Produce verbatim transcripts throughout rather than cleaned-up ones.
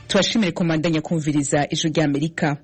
Tubashimire komandanya kumviriza ijwi rya Amerika.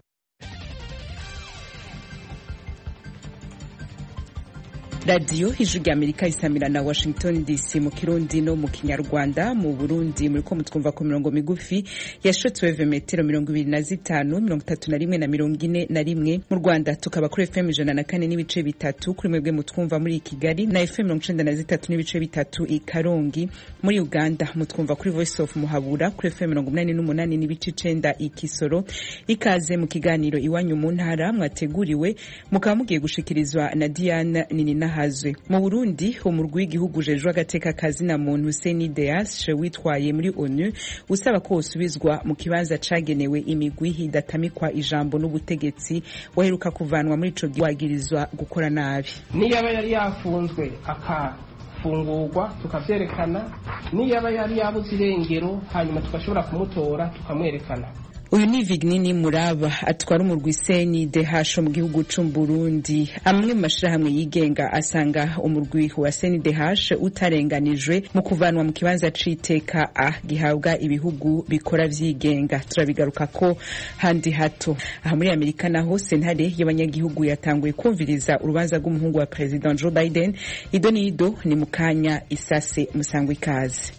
Radio ijwi rya Amerika isamira na Washington D C mu Kirundi no mu Kinyarwanda. Mu Burundi muri ko mutwumva ku mirongo migufi ya shortwave metero mirongo ibiri na zitanu mirongo itatu na rimwe na mirongo ine na rimwe. Mu Rwanda tukaba kuri F M ijana na kane n'ibice bitatu, kuri mwebwe mutwumva muri Kigali na F M mirongo icenda na zitatu n'ibice bitatu i Karongi. Muri Uganda mutwumva kuri Voice of Muhabura kuri F M mirongo umunani n'umunani n'ibice icenda i Kisoro. Ikaze mu kiganiro iwanyu mu ntara mwateguriwe mukaba mugiye gushikirizwa na Diane Ninina hazwe. Mu Burundi umurwi w'igihugu jejwe agateka kazi na muntu Seni Deas witwaye muri ONU usaba ko usubizwa mu kibanza cagenewe imigwi hidatamikwa ijambo n'ubutegetsi waheruka kuvanwa muri ico giwagirizwa gukora nabi. Niyaba yari yafunzwe akafungurwa tukavyerekana, niyaba yari yabuze irengero hanyuma tukashobora kumutora tukamwerekana. Uyu ni Vignini Muraba atwara umurwi Seni Dehash mu gihugu c'u Burundi. Amwe mu mashirahamwe yigenga asanga umurwi wa Seni Dehash utarenganijwe mu kuvanwa mu kibanza c'iteka ah gihabwa ibihugu bikora vyigenga. Turabigaruka ko handi hato. Aha muri Amerika naho sentare y'abanyagihugu yatanguye kumviriza urubanza rw'umuhungu wa President Joe Biden. Idonido ni mukanya isase musangwe ikaze.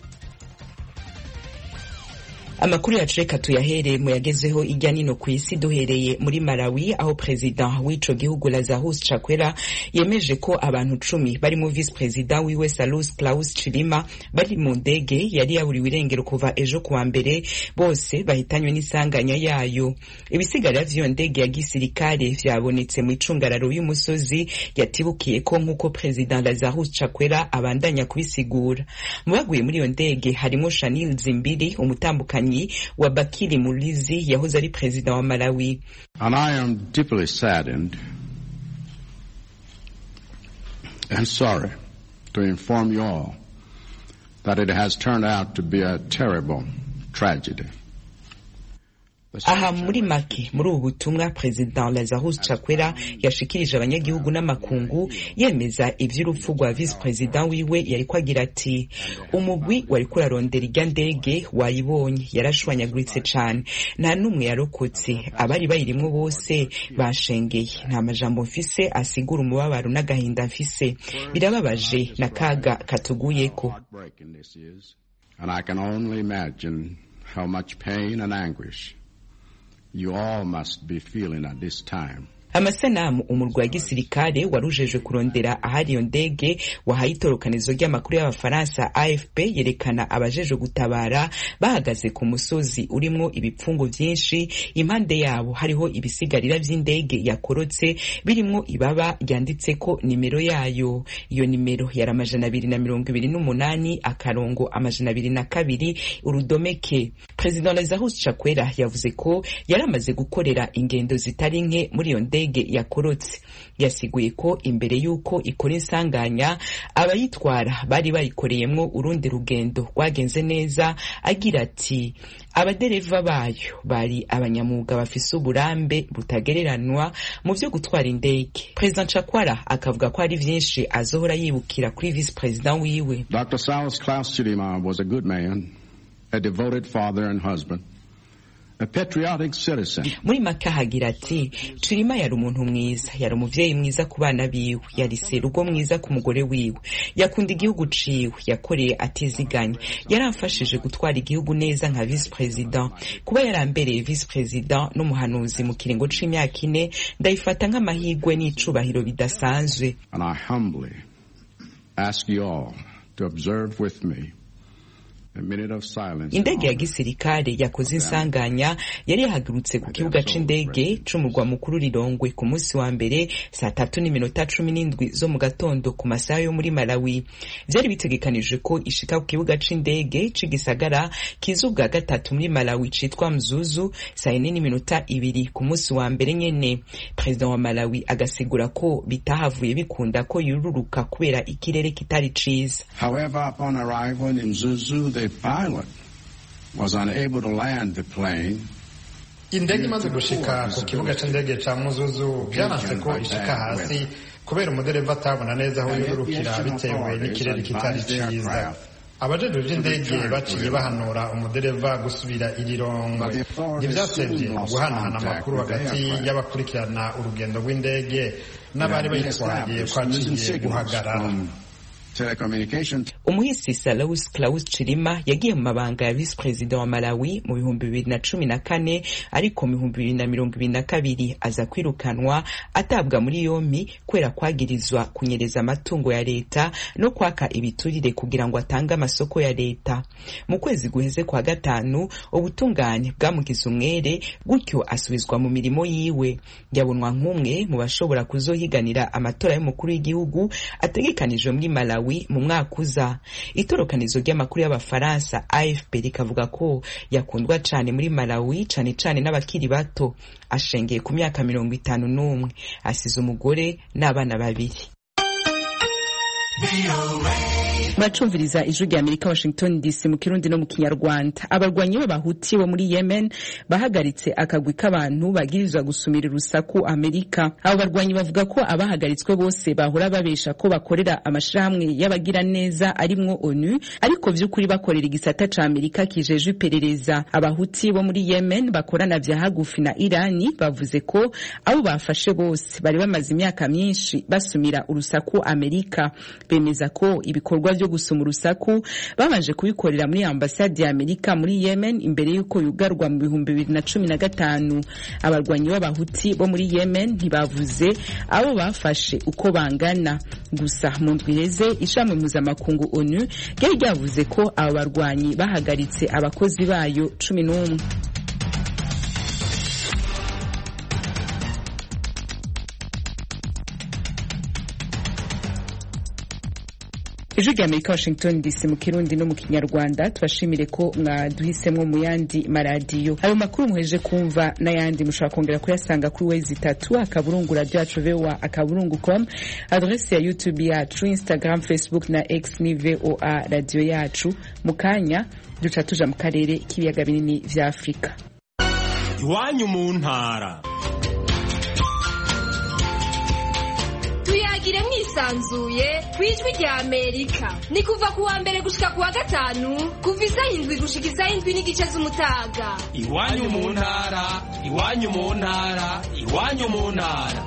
Amakuru yacu reka tuyahere mu yagezeho irya nino ku isi, duhereye muri Malawi aho president w'ico gihugu Lazarus Chakwera yemeje ko abantu cumi bari mu vice president wiwe Salus Klaus Chilima bari mu ndege yari yaburiwe irengero kuva ejo kuwa mbere, bose bahitanywe n'isanganya yayo. Ibisigara vy'iyo ndege ya gisirikare vyabonetse mu icungararo y'umusozi yatibukiye ko nk'uko president Lazarus Chakwera abandanya kubisigura. Mu baguye muri iyo ndege harimo Shanil Zimbiri, umutambukanyi wa Bakili Mulizi yahoze ari president wa Malawi. And I am deeply saddened and sorry to inform you all that it has turned out to be a terrible tragedy. Aha muri make muri ubu butumwa President Lazarus Chakwera yashikirije abanyagihugu n'amakungu yemeza ivy'urupfu rwa Vice President wiwe yari kwagira ati umugwi wari kurarondera irya ndege wayibonye yarashwanyaguritse cane, nta numwe yarokotse, abari bayirimwo bose bashengeye. Nta majambo mfise asigura umubabaro n'agahinda mfise, birababaje na kaga katuguyeko. And I can only imagine how much pain and anguish you all must be feeling at this time. Amasanamu umurwi wa gisirikare warujejwe kurondera ahari iyo ndege wahaye itorokanizo ry'amakuru y'abafaransa A F P yerekana abajejwe gutabara bahagaze ku musozi urimwo ibipfungo vyinshi. Impande yabo hariho ibisigarira vy'indege yakorotse birimwo ibaba ryanditseko nimero yayo. Iyo nimero yari amajana abiri na mirongo ibiri n'umunani akarongo amajana abiri na kabiri urudomeke. President Lazarus Chakwera yavuze ko yaramaze gukorera ingendo zitari nke muri iyo ndege yakorotse. Yasiguye ko imbere yuko ikora insanganya abayitwara bari bayikoreyemwo urundi rugendo rwagenze neza, agira ati abadereva bayo bari abanyamuga bafise uburambe butagereranwa mu vyo gutwara indege. President Chakwera akavuga ko ari vyinshi azohora yibukira kuri vice president wiwe. Doctor Salus Klaus Chilima was a good man, a devoted father and husband, a patriotic citizen. Muri make hagira ati Chilima yari umuntu mwiza, yari umuvyeyi mwiza ku bana biwe, yari serugo mwiza ku mugore wiwe, yakunda igihugu ciwe, yakoreye atiziganya, yaramfashije gutwara igihugu neza nka vice president. Kuba yarambereye vice president n'umuhanuzi mu kiringo c'imyaka ine ndayifata nk'amahirwe n'icubahiro bidasanzwe. And I humbly ask you all to observe with me indege ya gisirikare yakoze insanganya yari yahagurutse ku kibuga c'indege c'umurwa mukuru Lilongwe ku munsi wa mbere saa tatu n'iminota cumi n'indwi zo mu gatondo ku masaha yo muri Malawi. Vyari bitegekanije ko ishika ku kibuga c'indege c'igisagara kizubwa gatatu muri Malawi citwa Mzuzu saa ine n'iminota ibiri ku munsi wa mbere nyene. President wa Malawi agasigura ko bitahavuye bikunda ko yururuka kubera ikirere kitari ciza. However, upon arrival in Mzuzu, the pilot was unable to land the plane. Indege imaze gushika ku kibuga c'indege ca Muzuzu byaranse ko ishika hasi kubera umudereva atabona neza aho yurukira bitewe n'ikirere kitari ciza. abajejwe vy'indege baciye bahanura umudereva gusubira irirongo. Ntivyasevye guhanahana amakuru hagati y'abakurikirana urugendo rw'indege n'abari bayitwaye kwaciye guhagarara. Umuhisi Salus Klaus Chilima yagiye mu mabanga ya vice president wa Malawi mu bihumbi bibiri na cumi na kane ariko mu bihumbi bibiri na mirongo ibiri na kabiri aza kwirukanwa atabwa muri yompi kwera kwagirizwa kunyereza amatungo ya leta no kwaka ibiturire kugira ngo atange amasoko ya leta. Mu kwezi guheze kwa gatanu ubutungane bwamugize umwere gutyo asubizwa mu mirimo yiwe. Yabonwa nk'umwe mu bashobora kuzohiganira amatora y'umukuru w'igihugu ategekanijwe muri Malawi mu mwaka uza. Itorokanizo ry'amakuru y'abafaransa A F P rikavuga ko yakundwa cane muri Malawi cane cane n'abakiri bato. Ashengeye ku myaka mirongo itanu n'umwe, asize umugore n'abana babiri. Bacumviriza ijwi rya Amerika Washington D C mu Kirundi no mu Kinyarwanda. Abarwanyi b'abahuti bo muri Yemen bahagaritse akagwi k'abantu bagirizwa gusumira urusaku Amerika. Abo barwanyi bavuga ko abahagaritswe bose bahora babesha ko bakorera amashirahamwe y'abagira neza arimwo ONU ariko vy'ukuri bakorera igisata ca Amerika kijeje iperereza. Abahuti bo muri Yemen bakorana vya hagufi na Irani bavuze ko abo bafashe bose bari bamaze imyaka myinshi basumira urusaku Amerika. Bemeza ko ibikorwa vyo gusuma urusaku babanje kubikorera muri ambasade ya Amerika muri Yemen imbere yuko yugarwa mu bihumbi bibiri na cumi na gatanu. Abarwanyi b'abahuti bo muri Yemen ntibavuze abo bafashe uko bangana. Gusa mu ndwi iheze ishami mpuzamakungu ONU ryari ryavuze ko abo barwanyi bahagaritse abakozi bayo cumi n'umwe. Ijwi rya Amerika Washington D C mu Kirundi no mu Kinyarwanda. Tubashimire ko mwaduhisemwo mu yandi maradiyo. Ayo makuru muheje kumva n'ayandi mushobora kongera kuyasanga kuri wezi itatu akaburungu radio yacu V O A akaburungu com, adresse ya YouTube yacu, Instagram, Facebook na X ni V O A radio yacu. Mukanya duca tuja mu karere k'ibiyaga binini vya Afrika. Iwanyu mu ntara. Tuyagire mwisanzuye kwijwi rya Amerika. Ni kuva kuwa mbere gushika kuwa gatanu kuva isaha indwi gushika isaha indwi n'igice z'umutaga. Iwanyu mu ntara, iwanyu mu ntara, iwanyu mu ntara.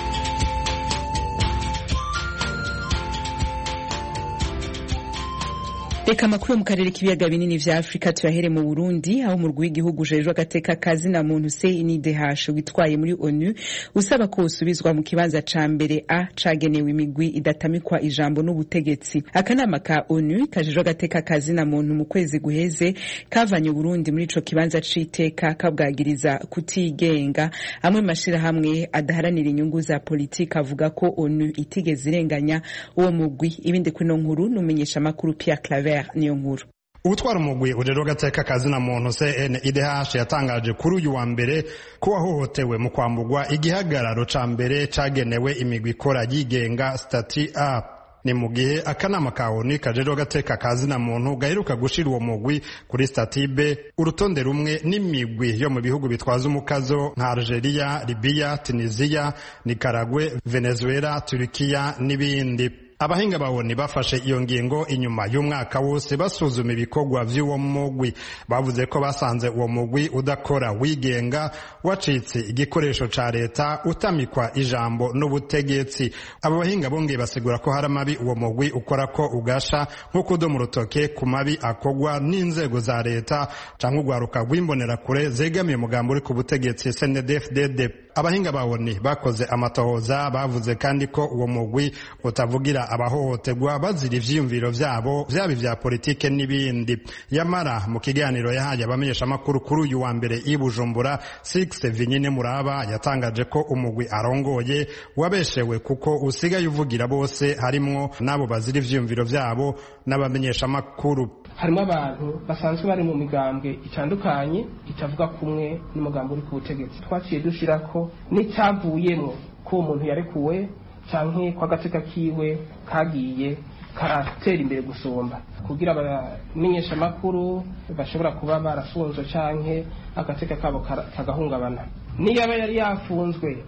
Reka makuru mu karere k'ibiyaga binini vya Afrika tuyahere mu Burundi aho mu rw'igihugu jejwe agateka kazi na muntu C N D H witwaye muri ONU usaba ko usubizwa mu kibanza ca mbere a cagenewe imigwi idatamikwa ijambo n'ubutegetsi. Akanama ka ONU kajejwe agateka kazi na muntu mu kwezi guheze kavanye Burundi muri ico kibanza c'iteka kabwagiriza kutigenga. Amwe mashira hamwe adaharanira inyungu za politika avuga ko ONU itigeze irenganya uwo mugwi. Ibindi kwino nkuru numenyesha makuru Pierre Claver niyo nkuru. Ubutwara umugwi urero gateka kazi na muntu C N D H yatangaje kuri uyu wa mbere ko wahohotewe mu kwambugwa igihagararo ca mbere cagenewe imigwi ikora yigenga stati A. Ni mu gihe akanama ka ONU kajejwe gateka kazi na muntu gaheruka gushira uwo mugwi kuri stati B, urutonde rumwe n'imigwi yo mu bihugu bitwaza umukazo nka Algeria, Libya, Tunisia, Nicaragua, Venezuela, Turkiya n'ibindi. Abahinga bawoni bafashe iyo ngingo inyuma y'umwaka wose basuzuma ibikorwa vy'uwo mugwi. Bavuze ko basanze uwo mugwi udakora wigenga, wacitse igikoresho ca leta, utamikwa ijambo n'ubutegetsi. Abo bahinga bongeye basigura ko hari amabi uwo mugwi ukora ko ugasha nko kudomo urutoke ku mabi akogwa n'inzego za leta canke ugwaruka rw'imbonera kure zegamiye umugambo uri ku butegetsi C N D F D D. Abahinga bawoni bakoze amatohoza bavuze kandi ko uwo mugwi utavugira abahohoterwa bazira ivyiyumviro vyabo vyaba vya politike n'ibindi. Yamara mu kiganiro yahaye abamenyesha amakuru kuri uyu wa mbere i Bujumbura, Six Vinyine Muraba yatangaje ko umugwi arongoye wabeshewe kuko usigaye uvugira bose, harimwo nabo bazira ivyiyumviro vyabo n'abamenyesha amakuru. Harimo abantu basanzwe bari mu migambwe itandukanye itavuga kumwe n'umugambo uri ku butegetsi. Twaciye dushira ko n'icyavuyemo ko umuntu yarekuwe canke kwa gateka kiwe kagiye karatera imbere gusumba kugira abamenyesha amakuru bashobora kuba barafunzwe canke agateka kabo kagahungabana. Niyo aba yari yafunzwe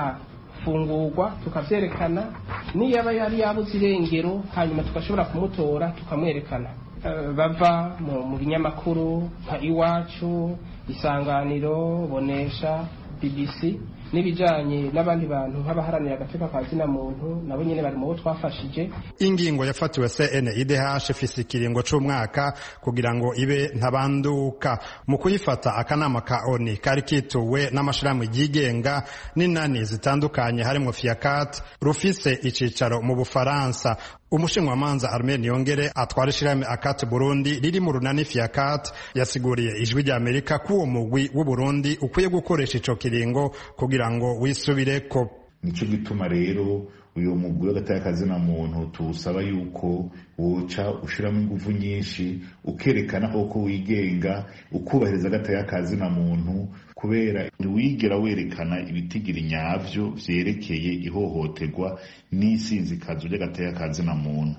akafungurwa tukavyerekana, niyo aba yari yabuze irengero hanyuma tukashobora kumutora tukamwerekana. uh, bava mu, mu binyamakuru nka Iwacu, Isanganiro, Bonesha, B B C n'ibijanye n'abandi bantu nk'abaharanira agateka ka zina muntu nabo nyene bari mu bo twafashije. Ingingo yafatiwe C N I D H ifise ikiringo c'umwaka kugira ngo ibe ntabanduka. Mu kuyifata akanama ka O N U kari kituwe n'amashirahamwe yigenga n'inani zitandukanye harimo FIACAT rufise icicaro mu Bufaransa. Umushinwamanza Armel Niyongere atwara ishirahamwe ACAT Burundi riri mu runani FIACAT yasiguriye ijwi rya Amerika ko uwo mugwi w'u Burundi ukwiye gukoresha ico kiringo kugira ngo wisubireko. Nico gituma rero uyo mugwi w'agatakazi na muntu tuwusaba yuko woca ushiramo ingufu nyinshi ukerekana ko wigenga ukubahiriza agatakazi na muntu kubera wigera werekana ibitigiri nyavyo vyerekeye ihohoterwa n'isinzikazo ry'agatakazi na muntu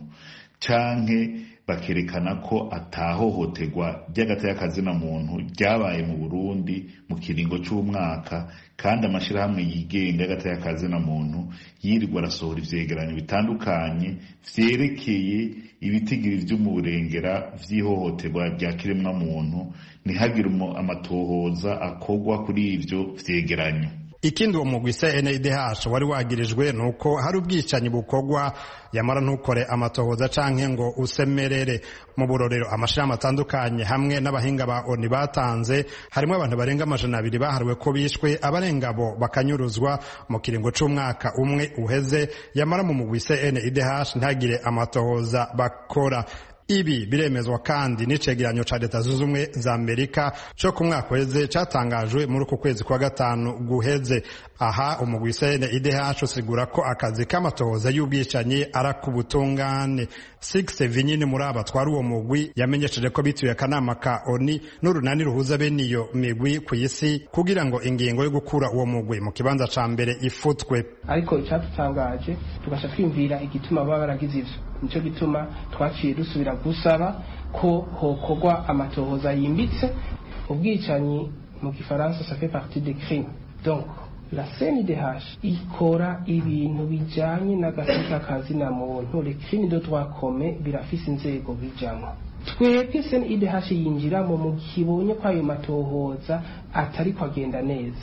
canke bakerekana ko atahohoterwa ry'agatakazi na muntu ryabaye mu Burundi mu kiringo c'umwaka kandi amashirahamwe yigenga y'agatakazi na muntu yirirwa arasohora ivyegeranyo bitandukanye vyerekeye ibitigiri vyo mu burengera vy'ihohoterwa rya kiremwa muntu ntihagire amatohoza akorwa kuri ivyo vyegeranyo. Ikindi uwo mugwi C N I D H wari wagirijwe nuko hari ubwicanyi bukorwa yamara ntukore amatohoza canke ngo usemerere. Mu burorero amashirahamwe atandukanye hamwe n'abahinga ba O N U batanze harimo abantu barenga amajana abiri bahariwe ko bishwe abarenga bo bakanyuruzwa mu kiringo c'umwaka umwe uheze yamara mu mugwi C N I D H ntagire amatohoza bakora. Ibi biremezwa kandi n'icegeranyo ca Leta Zunze Ubumwe za Amerika cyo ku mwaka uheze catangajwe muri uku kwezi kwa gatanu guheze. Aha umugwi C N I D H usigura ko akazi k'amatohoza y'ubwicanyi arakubutungane. Six Vinyini muri aba twari uwo mugwi yamenyesheje ko bituye akanama ka O N U n'urunani ruhuza bene iyo migwi ku isi kugira ngo ingingo yo gukura uwo mugwi mu kibanza ca mbere ifutwe. Ariko icatutangaje tugasha twimvira igituma baba baragize ivyo, nico gituma twaciye dusubira gusaba ko hokorwa amatohoza yimbitse. Ubwicanyi mu Gifaransa ça fait partie des crimes. Donc la C N I D H ikora ibintu bijanye n'agateka kazi na muntu, les crimes de droit commun birafise inzego bijamwo. Twebwe C N I D H yinjiramo mu kibonye kwa ayo matohoza atari kwagenda neza,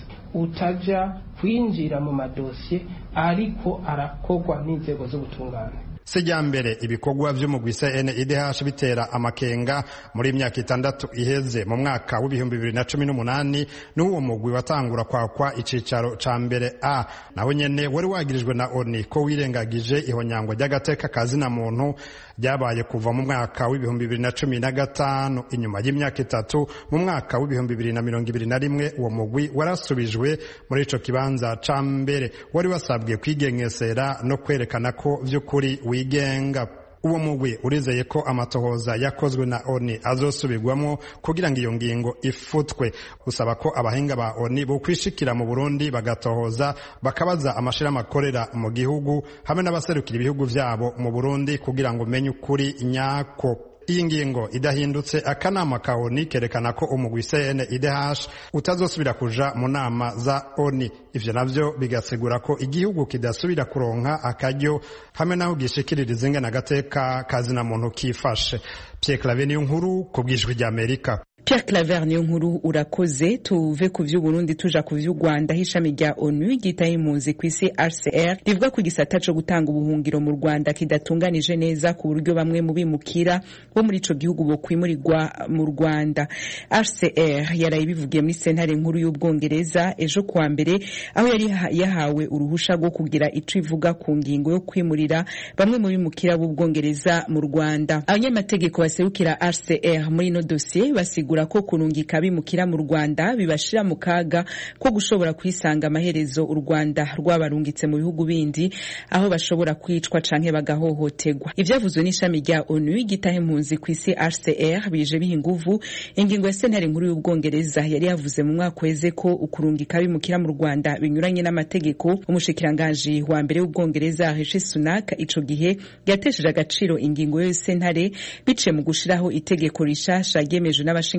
utaja kwinjira mu madosiye ariko arakorwa n'inzego z'ubutungane. Sejambere ibikorwa vy'umugwi C N I D H bitera amakenga muri imyaka itandatu iheze. Mu mwaka w'ibihumbi bibiri na cumi n'umunani n'uwo mugwi watangura kwakwa icicaro ca mbere A, naho nyene wari wagirijwe na O N U ko wirengagije ihonyangwa ry'agateka kazi na muntu ryabaye kuva mu mwaka w'ibihumbi bibiri na cumi na gatanu. Inyuma y'imyaka itatu mu mwaka w'ibihumbi bibiri na mirongo ibiri na rimwe uwo mugwi warasubijwe muri ico kibanza ca mbere, wari wasabwe kwigengesera no kwerekana ko vy'ukuri wigenga. Uwo mugwi urizeye ko amatohoza yakozwe na O N U azosubirwamo kugira ngo iyo ngingo ifutwe. Usaba ko abahinga ba O N U bo kwishikira mu Burundi bagatohoza bakabaza amashirahamwe akorera mu gihugu hamwe n'abaserukira ibihugu vyabo mu Burundi kugira ngo menye ukuri nyako. Iyi ngingo idahindutse akanama ka O N U kerekana ko umugwi C N I D H utazosubira kuja mu nama za O N U. Ivyo navyo bigasigura ko igihugu kidasubira kuronka akaryo hamwe naho gishikiririza ingene agateka kazi na muntu kifashe. Pierre Claver niyo nkuru ku bw'ijwi rya Amerika. Pierre Claver niyo nkuru urakoze. Tuve ku vy'u Burundi tuja ku vy'u Rwanda. Ishami rya O N U ryitaye impunzi kw'isi R C R rivuga ko igisata co gutanga ubuhungiro mu Rwanda kidatunganije neza ku buryo bamwe mu bimukira bo muri ico gihugu bo kwimurirwa mu Rwanda. R C R yaraye bivugiye muri sentare nkuru y'Ubwongereza ejo kuwa mbere aho yari yahawe uruhusha rwo kugira ico ivuga ku ngingo yo kwimurira bamwe mu bimukira b'Ubwongereza mu Rwanda. Abanyamategeko baserukira R C R muri no dossier basigura ko kurungika bimukira mu Rwanda bibashira mu kaga ko gushobora kwisanga amaherezo u Rwanda rwabarungitse mu bihugu bindi aho bashobora kwicwa canke bagahohoterwa. Ivyavuzwe n'ishami rya O N U gitahe impunzi kw'isi R C R bije biha inguvu ingingo ya sentare nkuru y'Ubwongereza yari yavuze mu mwaka weze ko ukurungika bimukira mu Rwanda binyuranye n'amategeko. Umushikiranganji wa mbere w'Ubwongereza Rishi Sunak ico gihe yatesheje agaciro ingingo yo sentare bice mu gushiraho itegeko rishasha ryemeje n'abashinga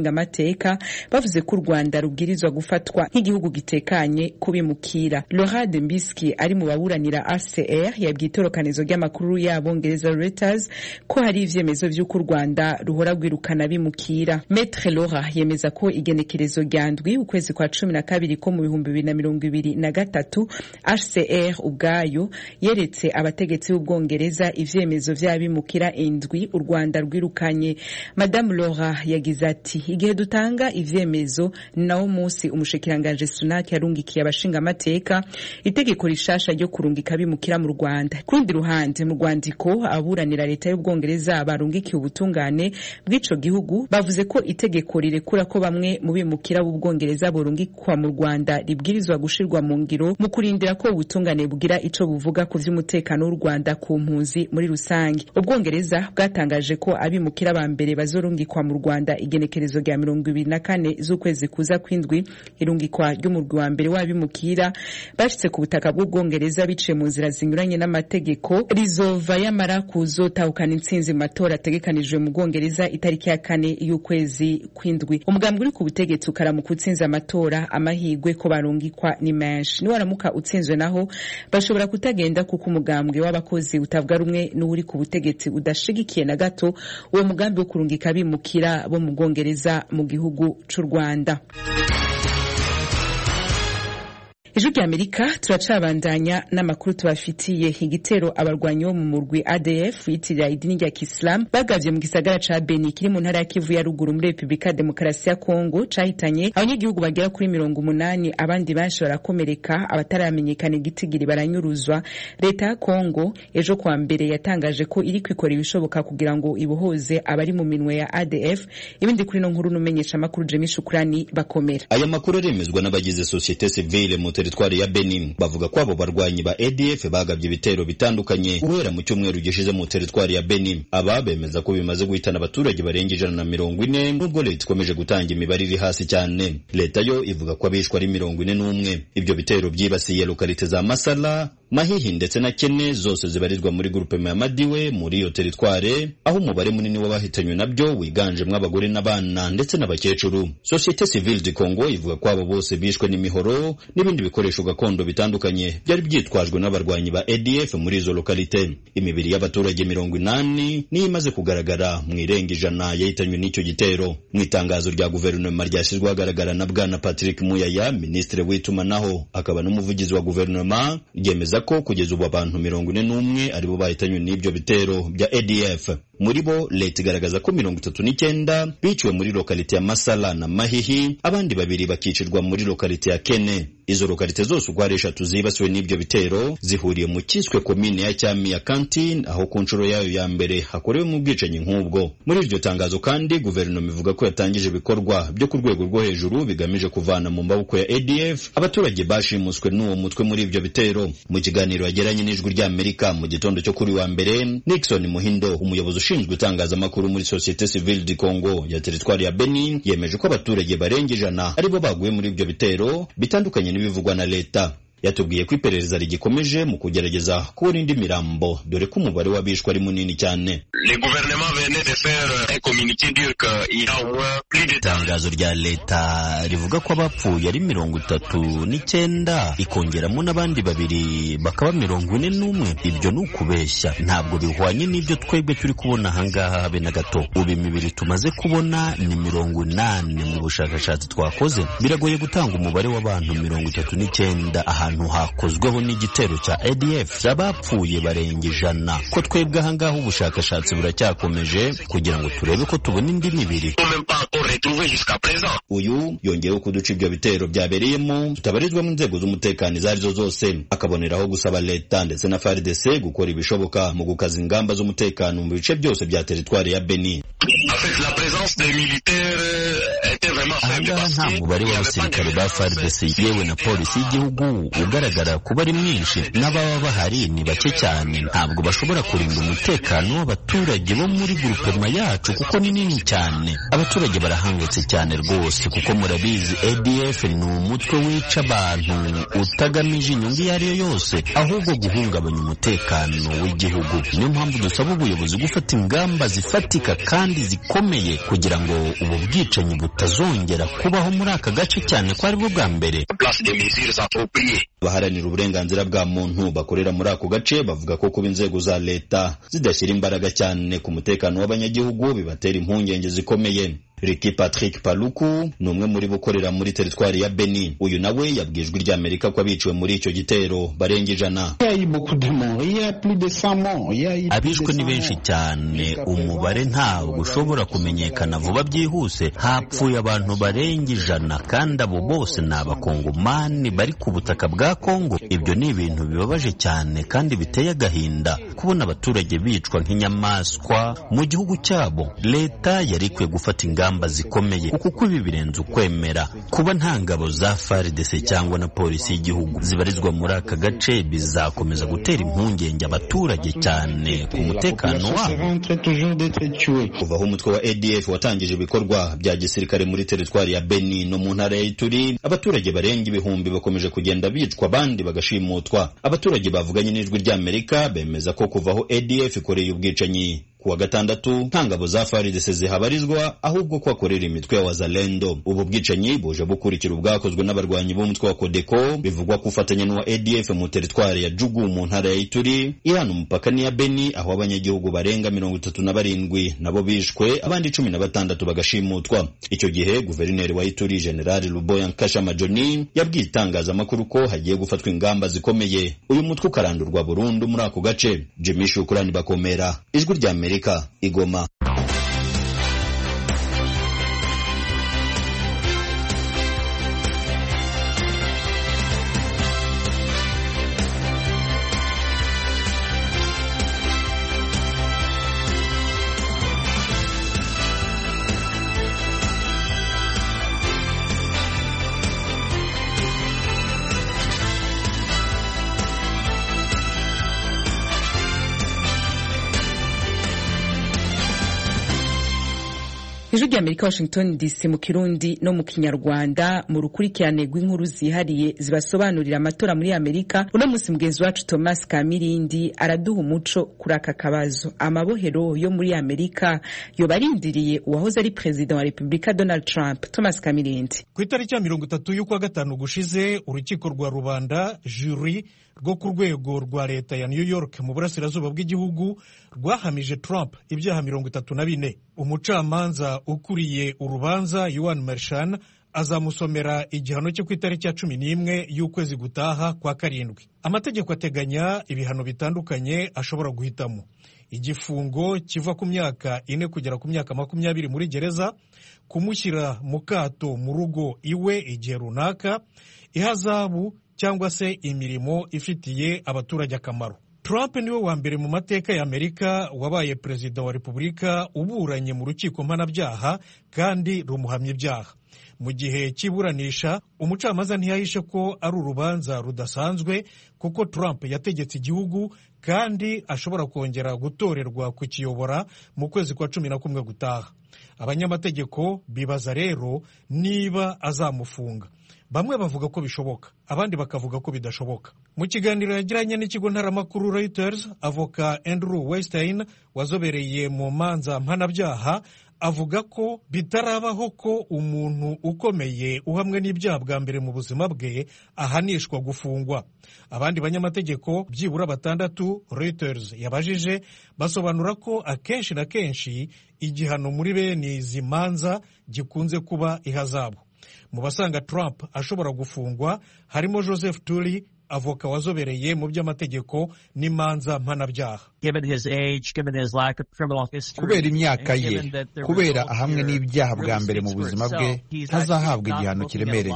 nshingamateka bavuze ko u Rwanda rubwirizwa gufatwa nk'igihugu gitekanye kubimukira. Laurent Mbiski ari mu baburanira R C R yabwiye itorokanizo ry'amakuru y'Abongereza Reuters ko hari ivyemezo vy'uko u Rwanda ruhora rwirukana bimukira. Maître Laura yemeza ko igenekerezo rya ndwi ukwezi kwa cumi na kabiri ko mu bihumbi bibiri na mirongo ibiri na gatatu R C R ubwayo yeretse abategetsi b'Ubwongereza ivyemezo vy'abimukira indwi u Rwanda rwirukanye. Madame Laura yagize ati igihe dutanga ivyemezo nawo musi umushikiranganje Sunak yarungikiye abashinga amateka itegeko rishasha ryo kurungika bimukira mu Rwanda. Kurundi ruhande mu Rwandiko aburanira leta y'Ubwongereza barungikiye ubutungane bw'ico gihugu bavuze ko itegeko rirekura ko bamwe mu bimukira b'Ubwongereza borungikwa mu Rwanda ribwirizwa gushirwa mu ngiro mu kurindira ko ubutungane bugira ico buvuga ku vy'umutekano w'u Rwanda ku mpunzi muri rusange. Ubwongereza bwatangaje ko abimukira ba mbere bazorungikwa mu Rwanda igenekerezo rya mirongo ibiri na kane z'ukwezi kuza kwindwi. Irungikwa ry'umurwi wa mbere w'abimukira bashitse ku butaka bw'Ubwongereza biciye mu nzira zinyuranye n'amategeko rizova yamara kuzotahukana intsinzi matora ategekanijwe mu Bwongereza itariki ya kane y'ukwezi kwindwi. Umugambwe uri ku butegetsi ukaramuka utsinze amatora amahigwe ko barungikwa ni menshi. Niwaramuka utsinzwe naho bashobora kutagenda kuko umugambwe w'abakozi utavuga rumwe n'uri ku butegetsi udashigikiye na gato uwo mugambi wo kurungika bimukira bo mu Bwongereza mu gihugu c'u Rwanda. Ijwi ry'Amerika turacabandanya n'amakuru tubafitiye. Igitero abarwanyi bo mu murwi A D F yitirira idini rya Islam bagavye mu gisagara ca Beni kiri mu ntara ya Kivu ya ruguru muri Republika Demokarasi ya Kongo cahitanye abanyagihugu bagera kuri mirongo umunani, abandi benshi barakomereka, abataramenyekana igitigiri baranyuruzwa. Leta ya Kongo ejo kwa mbere yatangaje ko iri kwikora ibishoboka kugira ngo ibohoze abari mu minwe ya A D F. Ibindi kuri no nkuru numenyesha makuru Jemi Shukrani bakomera. Aya makuru aremezwa n'abagize societe civile mu teritwari ya Benin. Bavuga ko abo barwanyi ba A D F bagabye ibitero bitandukanye guhera mu cyumweru gishize mu teritwari ya Benin. Aba bemeza ko bimaze guhitana abaturage barenga ijana na mirongo ine nubwo leta ikomeje gutanga imibare iri hasi cyane. Leta yo ivuga ko abishwa ari mirongo ine n'umwe. Ibyo bitero byibasiye lokalite za Masala, Mahihi ndetse na Kene zose zibarizwa muri groupe ya Madiwe muri iyo teritware, aho umubare munini w'abahitanywe nabyo wiganje mw'abagore n'abana ndetse n'abakecuru. Societe Civile du Congo ivuga ko abo bose bishwe n'imihoro n'ibindi bikoresho gakondo bitandukanye byari byitwajwe n'abarwanyi ba A D F muri izo lokalite. Imibiri y'abaturage mirongo inani ni imaze kugaragara mu irenga ijana yahitanywe n'icyo gitero. Mu itangazo rya guverinoma ryashyizwe ahagaragara na Bwana Patrick Muyaya, ministre w'itumanaho akaba n'umuvugizi wa guverinoma, ryemeza ko kugeza ubu abantu mirongo ine n'umwe aribo bahitanywe n'ibyo bitero bya A D F. Muri bo leta igaragaza ko mirongo itatu n'icyenda biciwe muri lokalite ya Masala na Mahihi, abandi babiri bakicirwa muri lokalite ya Kene. Izo lokalite zose uko ari eshatu zibasiwe n'ibyo bitero zihuriye mu kiswe komine ya Cyami ya Kantine, aho ku nshuro yayo ya mbere hakorewe mu bwicanyi nk'ubwo. Muri iryo tangazo kandi guverinoma ivuga ko yatangije ibikorwa byo ku rwego rwo hejuru bigamije kuvana mu maboko ya A D F abaturage bashimuswe n'uwo mutwe muri ibyo bitero. Mu kiganiro yagiranye n'Ijwi ry'Amerika mu gitondo cyo kuri wa mbere, Nixon Muhindo, umuyobozi ushinzwe itangazamakuru muri Societe Civile du Congo ya teritwari ya Benin, yemeje ko abaturage barenga ijana aribo baguye muri ibyo bitero bitandukanye n'ibivugwa na leta. Yatubwiye ko iperereza rigikomeje mu kugerageza kubona indi mirambo dore ko umubare w'abishwe ari munini cyane. Itangazo rya leta rivuga ko abapfuye ari mirongo itatu n'icyenda ikongeramo n'abandi babiri bakaba mirongo ine n'umwe. Ibyo ni ukubeshya, ntabwo bihwanye n'ibyo twebwe turi kubona ahangaha habe na gato. Ubu imibiri tumaze kubona ni mirongo inani mu bushakashatsi twakoze. Biragoye gutanga umubare w'abantu mirongo itatu n'icyenda ahantu hakozweho n'igitero cya A D F. Abapfuye barenga ijana. Ko twebwe ahangaha ubushakashatsi buracyakomeje kugira ngo turebe ko tubona indi mibiri. Uyu yongeyeho kuduca ibyo bitero byabereyemo tutabarizwa mu nzego z'umutekano izo arizo zose, akaboneraho gusaba leta ndetse na F A R D C gukora ibishoboka mu gukaza ingamba z'umutekano mu bice byose bya teritwari ya Beni. Ahangaha nta mubare w'abasirikare ba F A R D C yewe na polisi y'igihugu ugaragara kuba ari mwinshi, n'ababa bahari ni bake cyane. Ntabwo bashobora kurinda umutekano w'abaturage bo muri grupema yacu kuko ni nini cyane. Abaturage barahangutse cyane rwose kuko murabizi A D F ni umutwe wica abantu utagamije inyungu iyo ari yo yose, ahubwo guhungabanya umutekano w'igihugu. Niyo mpamvu dusaba ubuyobozi gufata ingamba zifatika kandi kandi zikomeye kugira ngo ubu bwicanyi butazongera kubaho muri aka gace, cyane ko ari bwo bwa mbere. Abaharanira uburenganzira bwa muntu bakorera muri ako gace bavuga ko kuba inzego za leta zidashyira imbaraga cyane ku mutekano w'abanyagihugu bibatera impungenge zikomeye. Ricky Patrick Paluku ni umwe muri bukorera muri teritwari ya Beni. Uyu nawe yabwijwe rya Amerika ko abiciwe muri icyo gitero barenga ijana. Abishwe ni benshi cyane, umubare ntabwo ushobora kumenyekana vuba byihuse. Hapfuye abantu barenga ijana kandi abo bose ni abakongomani bari ku butaka bwa Kongo. Ibyo ni ibintu bibabaje cyane kandi biteye agahinda kubona abaturage bicwa nk'inyamaswa mu gihugu cyabo. Leta yari ikwiye gufata ingamba zikomeye kuko ibi birenze ukwemera. Kuba nta ngabo za F A R D C cyangwa na polisi y'igihugu zibarizwa muri aka gace bizakomeza gutera impungenge abaturage cyane ku mutekano wabo. Kuva aho umutwe wa A D F watangije ibikorwa bya gisirikare muri teritwari ya Beni no mu ntara ya Ituri, abaturage barenga ibihumbi bakomeje kugenda bicwa abandi bagashimutwa. Abaturage bavuganye n'ijwi rya Amerika bemeza ko kuva aho A D F ikoreye ubwicanyi kuwa gatandatu nta ngabo za F A R D C zihabarizwa, ahubwo ko akorera imitwe ya Wazalendo. Ubu bwicanyi buje bukurikira ubwakozwe n'abarwanyi b'umutwe wa Kodeko bivugwa kufatanya n'uwa A D F mu teritwari ya Jugu mu ntara ya Ituri ihana umupaka ni ya Beni, aho abanyagihugu barenga mirongo itatu na barindwi nabo bishwe abandi cumi na batandatu bagashimutwa. Icyo gihe guverineri wa Ituri General Luboya Nkasha Majoni yabwiye itangazamakuru ko hagiye gufatwa ingamba zikomeye uyu mutwe ukarandurwa burundu muri ako gace. Jimmy Shukrani Bakomera, ijwi rya Amerika, Igoma. Ijwi rya Amerika, Washington D C, mu Kirundi no mu Kinyarwanda. Mu rukurikirane rw'inkuru zihariye zibasobanurira amatora muri Amerika, uno munsi mugenzi wacu Thomas Kamirindi araduha umuco kuri aka kabazo. Amabohero yo muri Amerika yo barindiriye uwahoze ari President wa Republika Donald Trump. Thomas Kamirindi. Ku itariki ya mirongo itatu y'ukwa gatanu gushize, urukiko rwa rubanda jury rwo ku rwego rwa leta ya New York mu burasirazuba bw'igihugu rwahamije Trump ibyaha mirongo itatu na bine. Umucamanza ukuriye urubanza Yuan Mershan azamusomera igihano cyo ku itariki ya cumi n'imwe y'ukwezi gutaha kwa karindwi. Amategeko ateganya ibihano bitandukanye ashobora guhitamo: igifungo kiva ku myaka ine kugera ku myaka makumyabiri muri gereza, kumushyira mu kato mu rugo iwe igihe runaka, ihazabu cyangwa se imirimo ifitiye abaturage akamaro. Trump niwe wa mbere mu mateka ya Amerika wabaye perezida wa Repubulika uburanye mu rukiko mpanabyaha kandi rumuhamya ibyaha. Mu gihe cy'iburanisha, umucamanza ntiyahishe ko ari urubanza rudasanzwe kuko Trump yategetse igihugu kandi ashobora kongera gutorerwa kukiyobora mu kwezi kwa cumi na kumwe gutaha. Abanyamategeko bibaza rero niba azamufunga. Bamwe bavuga ko bishoboka, abandi bakavuga ko bidashoboka. Mu kiganiro yagiranye n'ikigo ntaramakuru Reuters, avoka Andrew Weinstein wazobereye mu manza mpanabyaha avuga ko bitarabaho ko umuntu ukomeye uhamwe n'ibyaha bwa mbere mu buzima bwe ahanishwa gufungwa. Abandi banyamategeko byibura batandatu Reuters yabajije basobanura ko akenshi na kenshi igihano muri bene izi manza gikunze kuba ihazabu. Mu basanga Trump ashobora gufungwa harimo Joseph Tully, avoka wazobereye mu by'amategeko n'imanza mpanabyaha. Kubera imyaka ye, kubera ahamwe n'ibyaha bwa mbere mu buzima bwe, ntazahabwa igihano kiremereye.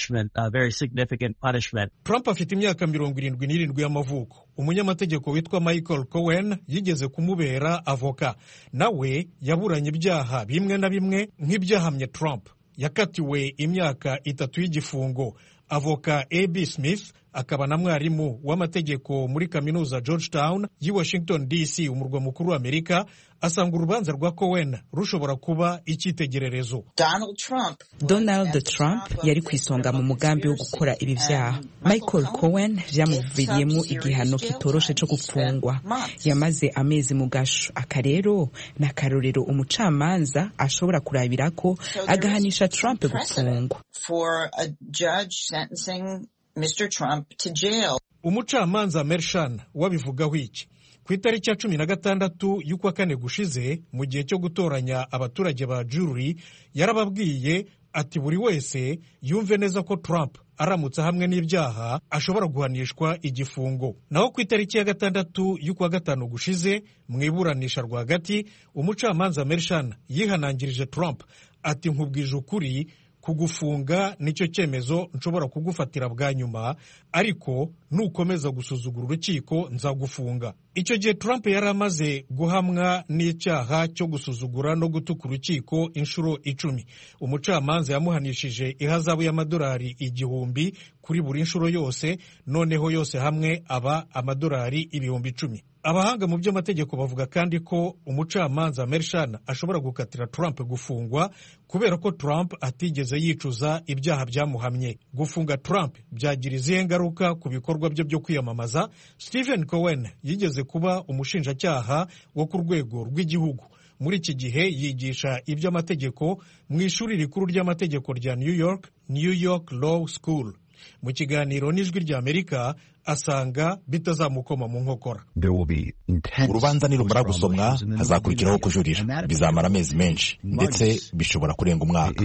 Trump afite imyaka mirongo irindwi n'irindwi y'amavuko. Umunyamategeko witwa Michael Cohen yigeze kumubera avoka, nawe yaburanye ibyaha bimwe na bimwe nk'ibyahamye Trump. Yakatiwe imyaka itatu y'igifungo. Avoka A B Smith akaba na mwarimu w'amategeko muri kaminuza Georgetown y'i Washington D C umurwa mukuru wa Amerika, asanga urubanza rwa Cohen rushobora kuba icyitegererezo. Donald Trump Donald Trump yari ku isonga mu mugambi wo gukora ibi vyaha. Michael Cohen vyamuviriyemo igihano kitoroshe cyo gupfungwa, yamaze amezi mu gasho. Akarero na karorero umucamanza ashobora kurabirako agahanisha Trump gupfungwa. For a judge sentencing Mister Trump to jail. Umucamanza Mershan wabivugaho iki? Ku itariki ya cumi na gatandatu y'ukwa kane gushize, mu gihe cyo gutoranya abaturage ba jury, yarababwiye ati buri wese yumve neza ko Trump aramutse hamwe n'ibyaha ashobora guhanishwa igifungo. Naho ku itariki ya gatandatu y'ukwa gatanu gushize, mu iburanisha rwagati, umucamanza Mershan yihanangirije Trump ati nkubwije ukuri, kugufunga nicyo cyemezo nshobora kugufatira bwa nyuma, ariko nukomeza gusuzugura urukiko nzagufunga. Icyo gihe Trump yari amaze guhamwa n'icyaha cyo gusuzugura no gutuka urukiko inshuro icumi. Umucamanza yamuhanishije ihazabu y'amadolari igihumbi kuri buri nshuro yose, noneho yose hamwe aba amadolari ibihumbi icumi. Abahanga mu by'amategeko bavuga kandi ko umucamanza Mershan ashobora gukatira Trump gufungwa kubera ko Trump atigeze yicuza ibyaha byamuhamye. Gufunga Trump byagira izihe ngaruka ku bikorwa bye byo kwiyamamaza? Stephen Cohen yigeze kuba umushinjacyaha wo ku rwego rw'igihugu. Muri iki gihe yigisha iby'amategeko mu ishuri rikuru ry'amategeko rya New York, New York Law School. Mu kiganiro n'Ijwi ry'Amerika asanga bitazamukoma mu nkokora. Urubanza nirumara gusomwa hazakurikiraho kujurira, bizamara amezi menshi ndetse bishobora kurenga umwaka.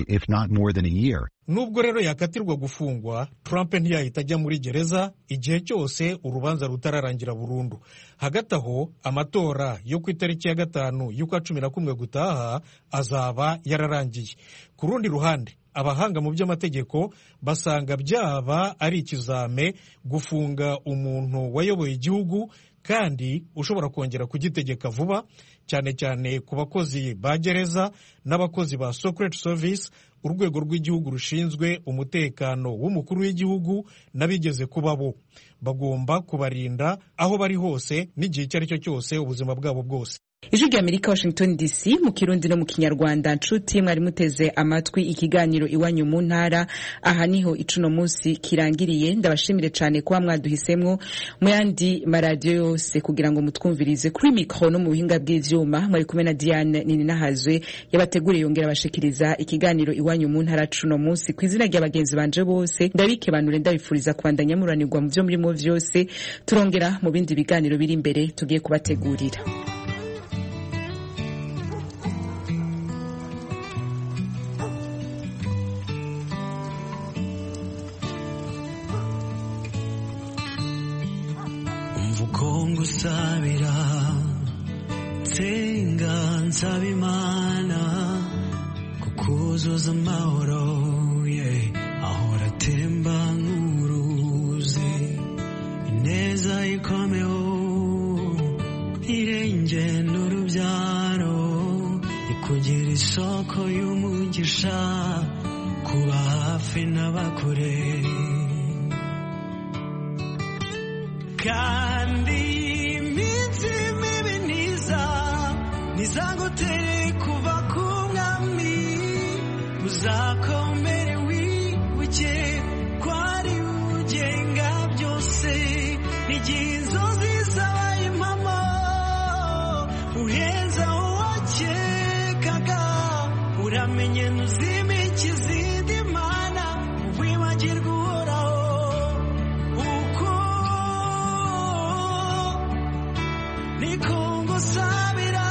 Nubwo rero yakatirwa gufungwa, Trump ntiyahita ajya muri gereza igihe cyose urubanza rutararangira burundu. Hagati aho, amatora yo ku itariki ya gatanu y'ukwa cumi na kumwe gutaha azaba yararangiye. Ku rundi ruhande, abahanga mu by'amategeko basanga byaba ari ikizame gufunga umuntu wayoboye igihugu kandi ushobora kongera kugitegeka vuba, cyane cyane ku bakozi ba gereza n'abakozi ba Secret Service, urwego rw'igihugu rushinzwe umutekano w'umukuru w'igihugu n'abigeze kuba bo. Bagomba kubarinda aho bari hose n'igihe icyo ari cyo cyose ubuzima bwabo bwose. Ijwi ry'Amerika, Washington D C, mu Kirundi no mu Kinyarwanda. Nshuti mwari muteze amatwi ikiganiro Iwanyu mu Ntara. Aha niho icuno munsi kirangiriye. Ndabashimire cyane kuba mwaduhisemwo mu yandi maradiyo yose kugira ngo mutwumvirize. Kuri mikro no mu buhinga bw'ivyuma mwari kumwe na Diane Nininahazwe yabateguriye yongera bashikiriza ikiganiro Iwanyu mu Ntara cuno munsi. Kwizina ry'abagenzi banje bose ndabike banure ndabifuriza kwandanya muranirwa mu byo muri mu vyose. Turongera mu bindi biganiro biri imbere tugiye kubategurira. Sabira Tenga nsabimana kukuzuza amahoro yeah. Ahora temba nk'uruzi ineza ikomeho irenge n'urubyaro ikugira isoko y'umugisha kuba hafi n'abakure kandi nizagutere kuva ku mwami uzakomere wibuke ko ari ugenga byose n'igihe inzozi zabaye impamo uheza uwakekaga uramenye ntuzimike izindi mana wibagirwa uhoraho uko niko ngusabira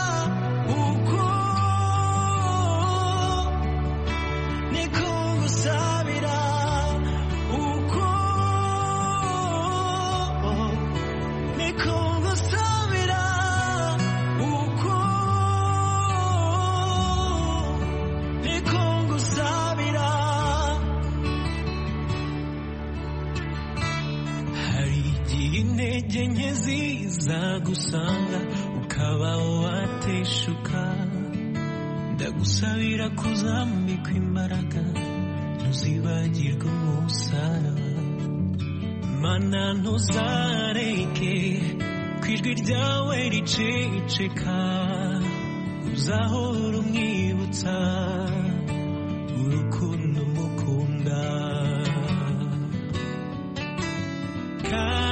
intege ziza gusanga ukaba wateshuka ndagusabira kuzambikwa imbaraga ntuzibagirwe umusaraba mana ntuzareke kwijwi ryawe riceceka uzahora umwibutsa urukundo mukunda.